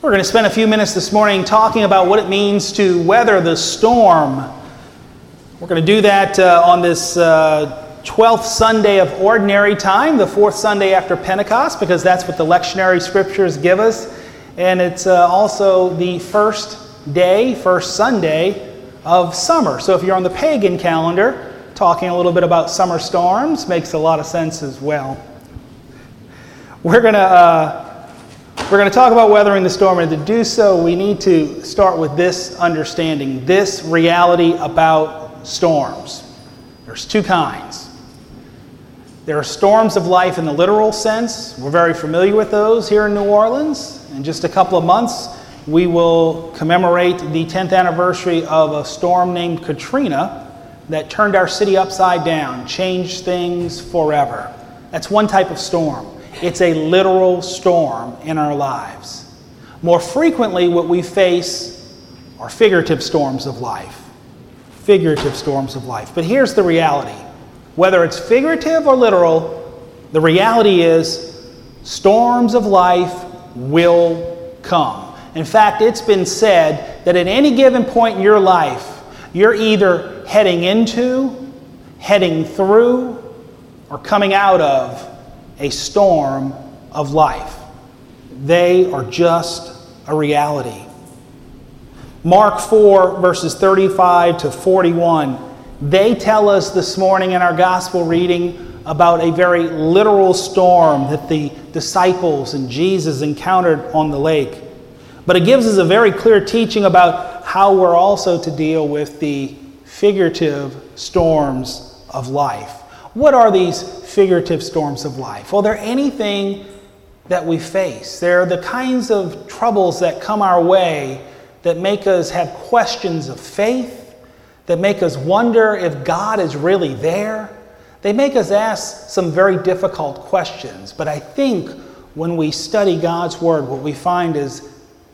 We're going to spend a few minutes this morning talking about what it means to weather the storm. We're going to do that on this 12th Sunday of Ordinary Time, the fourth Sunday after Pentecost, because that's what the lectionary scriptures give us. And it's also the first Sunday of summer. So if you're on the pagan calendar, talking a little bit about summer storms makes a lot of sense as well. We're going to talk about weathering the storm, and to do so, we need to start with this understanding, this reality about storms. There's two kinds. There are storms of life in the literal sense. We're very familiar with those here in New Orleans. In just a couple of months, we will commemorate the 10th anniversary of a storm named Katrina that turned our city upside down, changed things forever. That's one type of storm. It's a literal storm in our lives. More frequently, what we face are figurative storms of life. Figurative storms of life. But here's the reality. Whether it's figurative or literal, the reality is storms of life will come. In fact, it's been said that at any given point in your life, you're either heading into, heading through, or coming out of a storm of life. They are just a reality. Mark 4, verses 35 to 41, they tell us this morning in our gospel reading about a very literal storm that the disciples and Jesus encountered on the lake. But it gives us a very clear teaching about how we're also to deal with the figurative storms of life. What are these figurative storms of life? Well, they're anything that we face. They're the kinds of troubles that come our way that make us have questions of faith, that make us wonder if God is really there. They make us ask some very difficult questions. But I think when we study God's Word, what we find is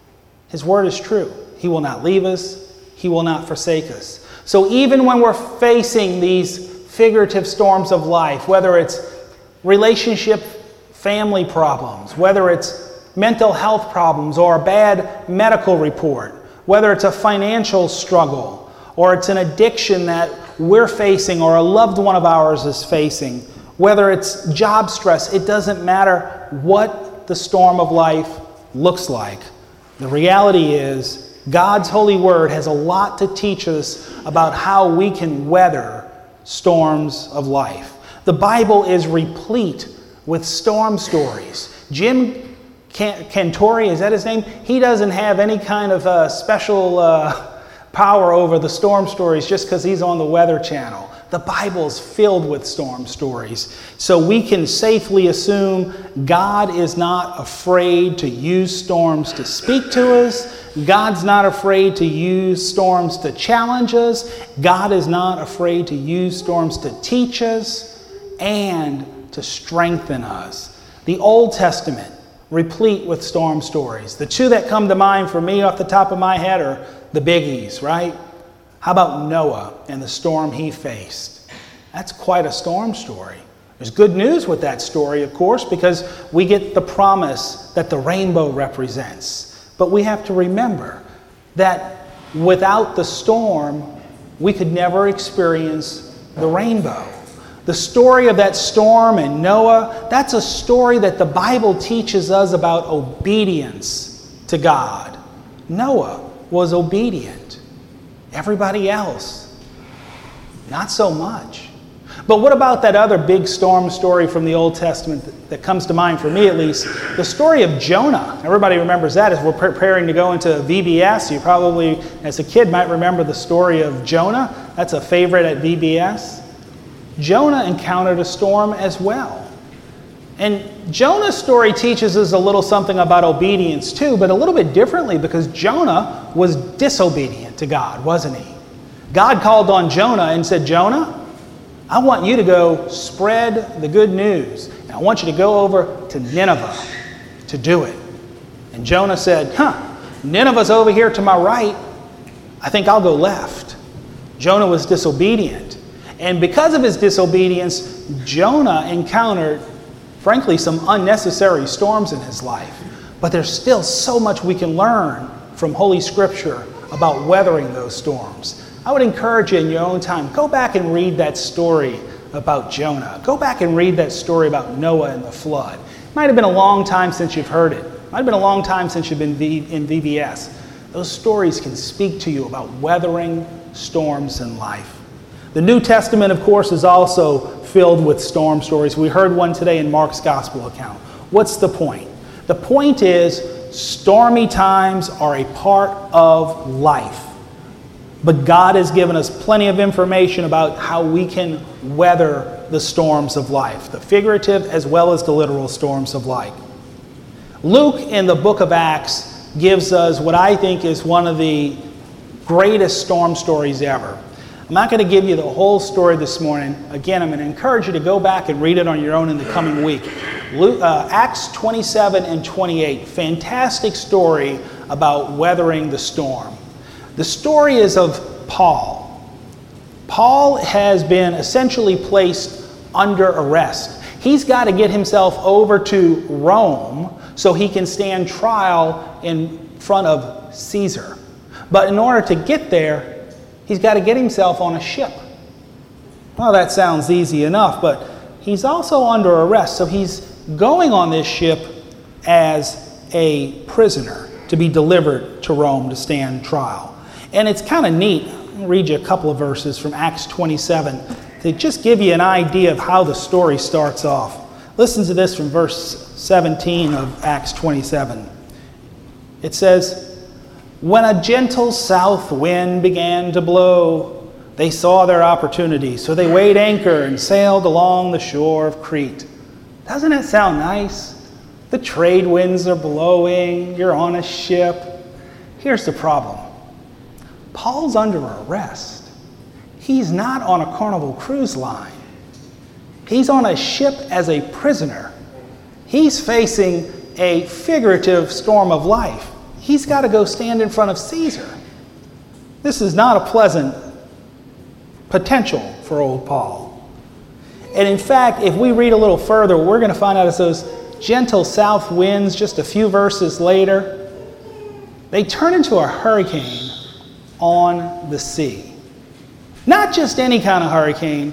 His Word is true. He will not leave us. He will not forsake us. So even when we're facing these figurative storms of life, whether it's relationship, family problems, whether it's mental health problems or a bad medical report, whether it's a financial struggle or it's an addiction that we're facing or a loved one of ours is facing, whether it's job stress, it doesn't matter what the storm of life looks like. The reality is God's holy word has a lot to teach us about how we can weather storms of life. The Bible is replete with storm stories. Jim Cantori, is that his name? He doesn't have any kind of special power over the storm stories just because he's on the Weather Channel. The Bible's filled with storm stories. So we can safely assume God is not afraid to use storms to speak to us. God's not afraid to use storms to challenge us. God is not afraid to use storms to teach us and to strengthen us. The Old Testament, replete with storm stories. The two that come to mind for me off the top of my head are the biggies, right? How about Noah and the storm he faced? That's quite a storm story. There's good news with that story, of course, because we get the promise that the rainbow represents. But we have to remember that without the storm, we could never experience the rainbow. The story of that storm and Noah, that's a story that the Bible teaches us about obedience to God. Noah was obedient. Everybody else, not so much. But what about that other big storm story from the Old Testament that comes to mind, for me at least? The story of Jonah. Everybody remembers that as we're preparing to go into VBS. You probably, as a kid, might remember the story of Jonah. That's a favorite at VBS. Jonah encountered a storm as well. And Jonah's story teaches us a little something about obedience too, but a little bit differently, because Jonah was disobedient to God, wasn't he? God called on Jonah and said, Jonah, I want you to go spread the good news. And I want you to go over to Nineveh to do it. And Jonah said, Nineveh's over here to my right. I think I'll go left. Jonah was disobedient. And because of his disobedience, Jonah encountered, frankly, some unnecessary storms in his life. But there's still so much we can learn from Holy Scripture about weathering those storms. I would encourage you in your own time, go back and read that story about Jonah. Go back and read that story about Noah and the flood. It might have been a long time since you've heard it. It might have been a long time since you've been in VBS. Those stories can speak to you about weathering storms in life. The New Testament, of course, is also filled with storm stories. We heard one today in Mark's Gospel account. What's the point? The point is, stormy times are a part of life. But God has given us plenty of information about how we can weather the storms of life, the figurative as well as the literal storms of life. Luke, in the book of Acts, gives us what I think is one of the greatest storm stories ever. I'm not going to give you the whole story this morning. Again, I'm going to encourage you to go back and read it on your own in the coming week. Acts 27 and 28, fantastic story about weathering the storm. The story is of Paul. Paul has been essentially placed under arrest. He's got to get himself over to Rome so he can stand trial in front of Caesar. But in order to get there, he's got to get himself on a ship. Well, that sounds easy enough, but he's also under arrest. So he's going on this ship as a prisoner to be delivered to Rome to stand trial. And it's kind of neat. I'll read you a couple of verses from Acts 27 to just give you an idea of how the story starts off. Listen to this from verse 17 of Acts 27. It says, "When a gentle south wind began to blow, they saw their opportunity. So they weighed anchor and sailed along the shore of Crete." Doesn't that sound nice? The trade winds are blowing. You're on a ship. Here's the problem. Paul's under arrest. He's not on a Carnival cruise line. He's on a ship as a prisoner. He's facing a figurative storm of life. He's got to go stand in front of Caesar. This is not a pleasant potential for old Paul. And in fact, if we read a little further, what we're going to find out is those gentle south winds, just a few verses later, they turn into a hurricane on the sea. Not just any kind of hurricane.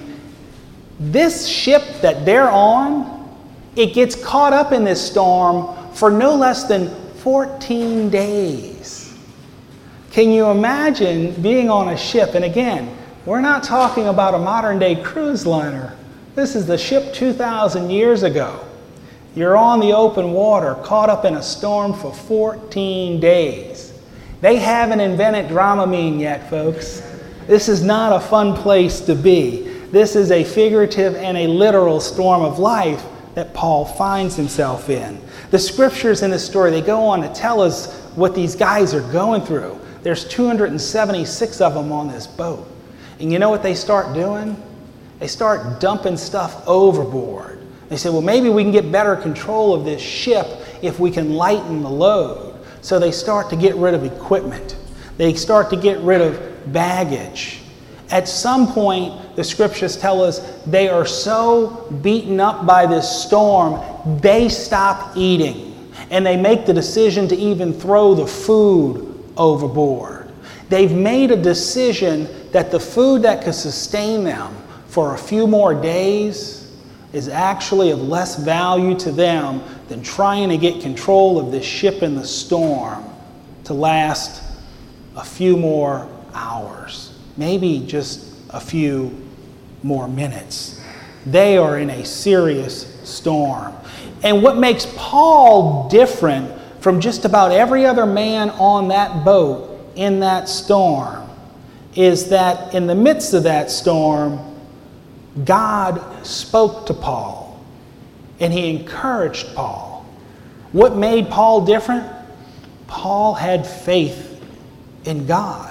This ship that they're on, it gets caught up in this storm for no less than 14 days. Can you imagine being on a ship? And again, we're not talking about a modern day cruise liner. This is the ship 2,000 years ago. You're on the open water, caught up in a storm for 14 days. They haven't invented Dramamine yet, folks. This is not a fun place to be. This is a figurative and a literal storm of life that Paul finds himself in. The scriptures in this story, they go on to tell us what these guys are going through. There's 276 of them on this boat. And you know what they start doing? They start dumping stuff overboard. They say, well, maybe we can get better control of this ship if we can lighten the load. So they start to get rid of equipment. They start to get rid of baggage. At some point, the scriptures tell us they are so beaten up by this storm, they stop eating. And they make the decision to even throw the food overboard. They've made a decision that the food that could sustain them for a few more days is actually of less value to them than trying to get control of this ship in the storm to last a few more hours, maybe just a few more minutes. They are in a serious storm. And what makes Paul different from just about every other man on that boat in that storm is that in the midst of that storm, God spoke to Paul and he encouraged Paul. What made Paul different? Paul had faith in God.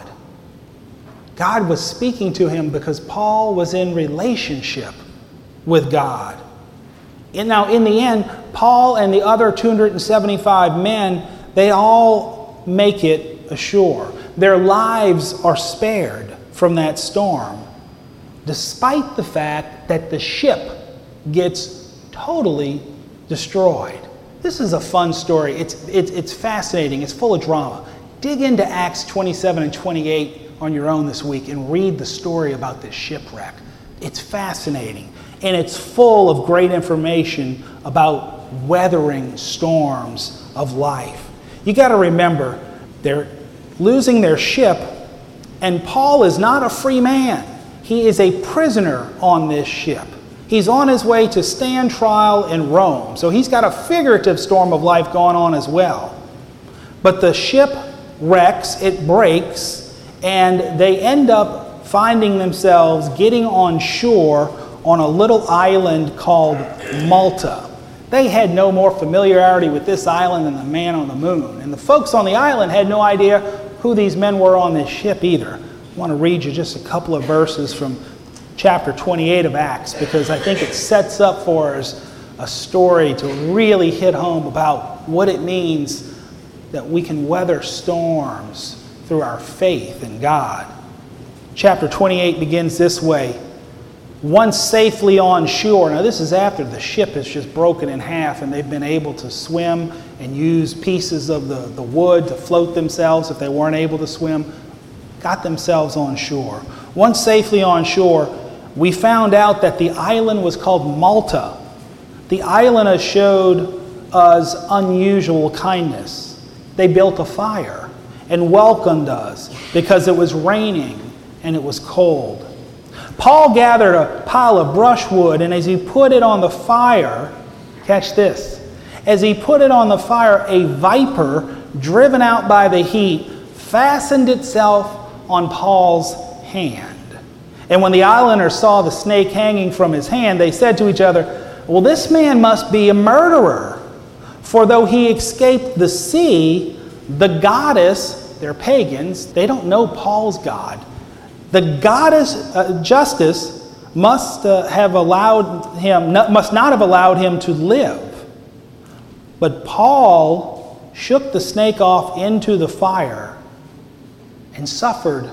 God was speaking to him because Paul was in relationship with God. And now, in the end, Paul and the other 275 men, they all make it ashore. Their lives are spared from that storm, despite the fact that the ship gets totally destroyed. This is a fun story. It's fascinating. It's full of drama. Dig into Acts 27 and 28 on your own this week and read the story about this shipwreck. It's fascinating, and it's full of great information about weathering storms of life. You got to remember, they're losing their ship, and Paul is not a free man. He is a prisoner on this ship. He's on his way to stand trial in Rome, so he's got a figurative storm of life going on as well. But the ship wrecks, it breaks, and they end up finding themselves getting on shore on a little island called Malta. They had no more familiarity with this island than the man on the moon. And the folks on the island had no idea who these men were on this ship either. I want to read you just a couple of verses from chapter 28 of Acts, because I think it sets up for us a story to really hit home about what it means that we can weather storms through our faith in God. Chapter 28 begins this way. Once safely on shore, now this is after the ship is just broken in half and they've been able to swim and use pieces of the wood to float themselves if they weren't able to swim, got themselves on shore. Once safely on shore, we found out that the island was called Malta. The islanders showed us unusual kindness. They built a fire and welcomed us because it was raining and it was cold. Paul gathered a pile of brushwood, and as he put it on the fire, catch this, as he put it on the fire, a viper, driven out by the heat, fastened itself on Paul's hand. And when the islanders saw the snake hanging from his hand, they said to each other, well, this man must be a murderer. For though he escaped the sea, the goddess, they're pagans, they don't know Paul's God. The goddess Justice must not have allowed him to live. But Paul shook the snake off into the fire and suffered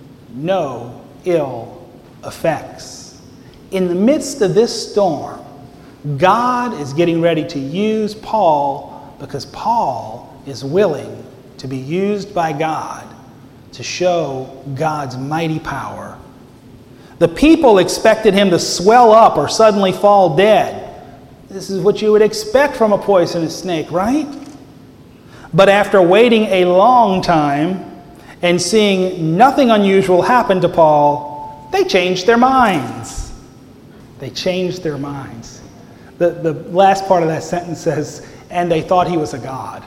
no ill effects. In the midst of this storm, God is getting ready to use Paul because Paul is willing to be used by God to show God's mighty power. The people expected him to swell up or suddenly fall dead. This is what you would expect from a poisonous snake, right? But after waiting a long time and seeing nothing unusual happen to Paul, they changed their minds. They changed their minds. The last part of that sentence says, and they thought he was a god.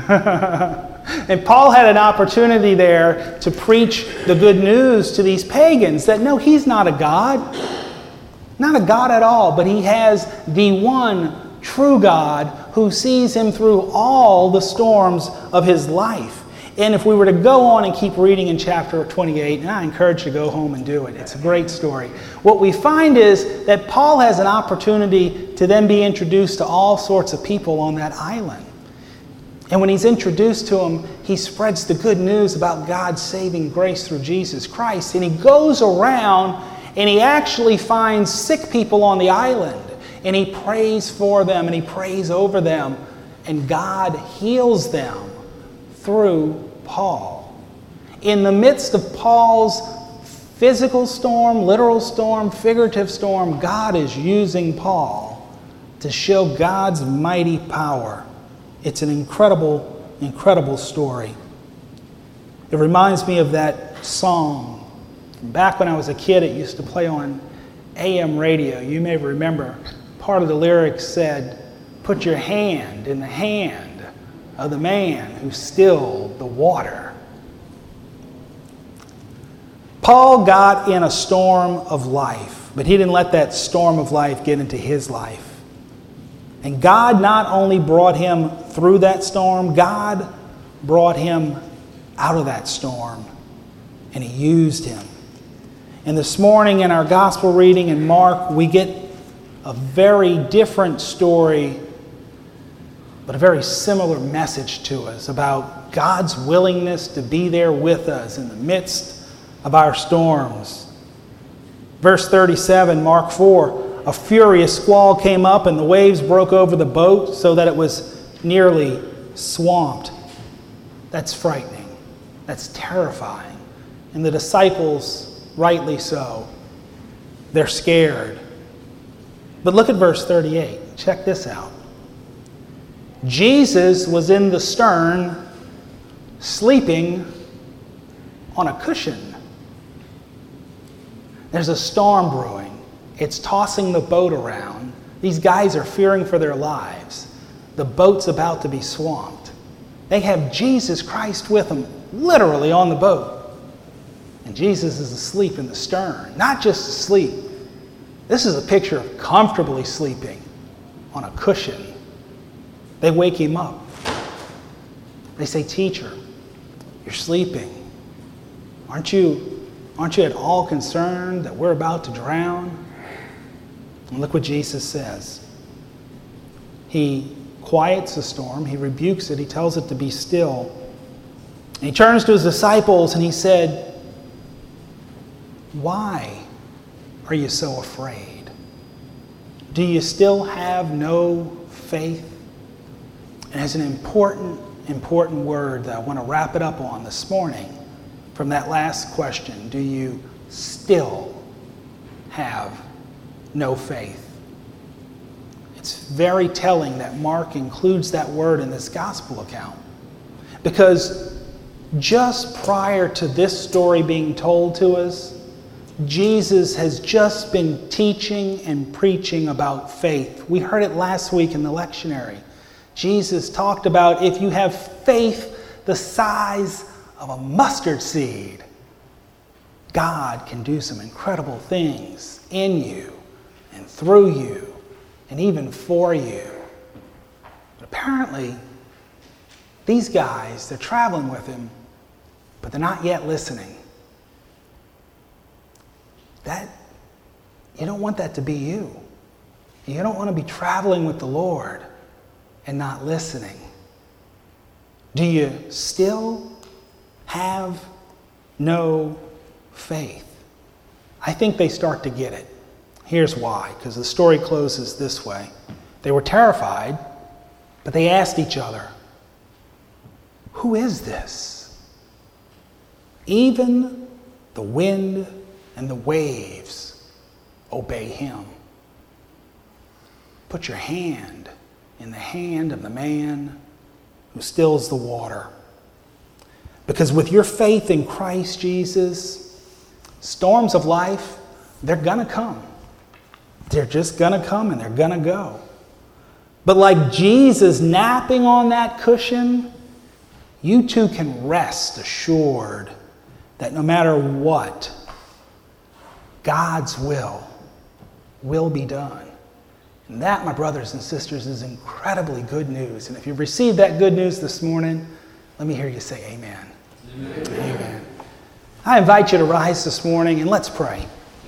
And Paul had an opportunity there to preach the good news to these pagans that no, he's not a god. Not a god at all, but he has the one true God who sees him through all the storms of his life. And if we were to go on and keep reading in chapter 28, and I encourage you to go home and do it. It's a great story. What we find is that Paul has an opportunity to then be introduced to all sorts of people on that island. And when he's introduced to them, he spreads the good news about God's saving grace through Jesus Christ. And he goes around and he actually finds sick people on the island. And he prays for them and he prays over them. And God heals them through Paul. In the midst of Paul's physical storm, literal storm, figurative storm, God is using Paul to show God's mighty power. It's an incredible, incredible story. It reminds me of that song. Back when I was a kid, it used to play on AM radio. You may remember part of the lyrics said, "Put your hand in the hand of the man who stilled the water." Paul got in a storm of life, but he didn't let that storm of life get into his life. And God not only brought him through that storm, God brought him out of that storm, and he used him. And this morning in our gospel reading in Mark, we get a very different story, but a very similar message to us about God's willingness to be there with us in the midst of our storms. Verse 37, Mark 4, a furious squall came up and the waves broke over the boat so that it was nearly swamped. That's frightening. That's terrifying. And the disciples, rightly so, they're scared. But look at verse 38. Check this out. Jesus was in the stern, sleeping on a cushion. There's a storm brewing. It's tossing the boat around. These guys are fearing for their lives. The boat's about to be swamped. They have Jesus Christ with them, literally on the boat. And Jesus is asleep in the stern. Not just asleep. This is a picture of comfortably sleeping on a cushion. They wake him up. They say, "Teacher, you're sleeping. Aren't you at all concerned that we're about to drown?" And look what Jesus says. He quiets the storm. He rebukes it. He tells it to be still. And he turns to his disciples and he said, "Why are you so afraid? Do you still have no faith?" And it's an important word that I want to wrap it up on this morning from that last question. Do you still have no faith? It's very telling that Mark includes that word in this gospel account, because just prior to this story being told to us, Jesus has just been teaching and preaching about faith. We heard it last week in the lectionary. Jesus talked about if you have faith the size of a mustard seed, God can do some incredible things in you and through you and even for you. But apparently, these guys, they're traveling with him, but they're not yet listening. You don't want that to be you. You don't want to be traveling with the Lord and not listening. Do you still have no faith? I think they start to get it. Here's why, because the story closes this way. They were terrified, but they asked each other, "Who is this? Even the wind and the waves obey him." Put your hand in the hand of the man who stills the water. Because with your faith in Christ Jesus, storms of life, they're going to come. They're just going to come and they're going to go. But like Jesus napping on that cushion, you too can rest assured that no matter what, God's will be done. And that, my brothers and sisters, is incredibly good news. And if you've received that good news this morning, let me hear you say amen. Amen. Amen. I invite you to rise this morning and let's pray.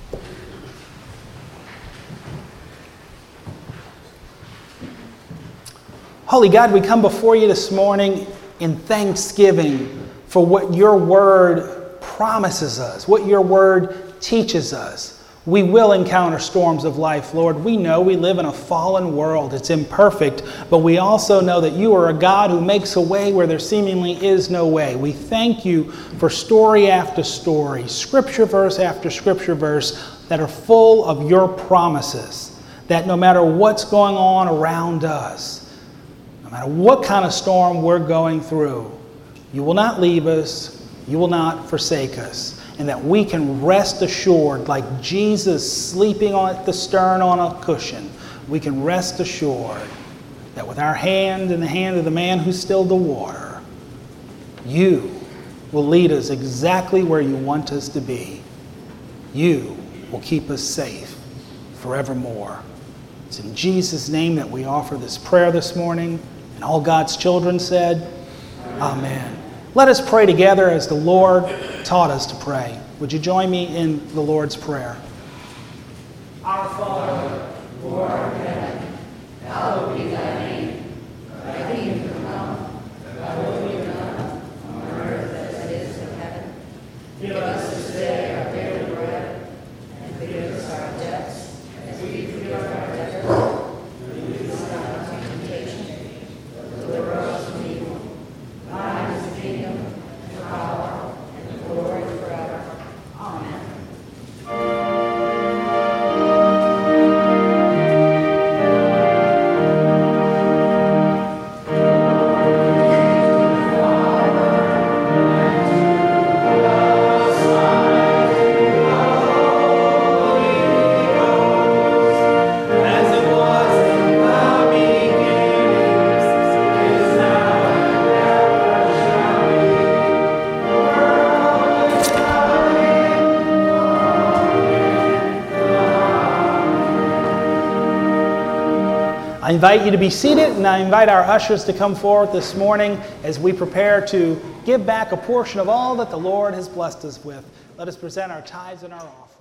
Holy God, we come before you this morning in thanksgiving for what your word promises us, what your word teaches us. We will encounter storms of life, Lord. We know we live in a fallen world. It's imperfect, but we also know that you are a God who makes a way where there seemingly is no way. We thank you for story after story, scripture verse after scripture verse that are full of your promises, that no matter what's going on around us, no matter what kind of storm we're going through, you will not leave us, you will not forsake us. And that we can rest assured, like Jesus sleeping at the stern on a cushion, we can rest assured that with our hand in the hand of the man who stilled the water, you will lead us exactly where you want us to be. You will keep us safe forevermore. It's in Jesus' name that we offer this prayer this morning. And all God's children said, Amen. Let us pray together as the Lord taught us to pray. Would you join me in the Lord's Prayer? Our Father, who art in heaven, hallowed be thy name. Thy kingdom come, thy will be done, on earth as it is in heaven. Give us this day our daily bread, and forgive us our debts, as we forgive our debtors. And lead us not into temptation, but I invite you to be seated, and I invite our ushers to come forward this morning as we prepare to give back a portion of all that the Lord has blessed us with. Let us present our tithes and our offerings.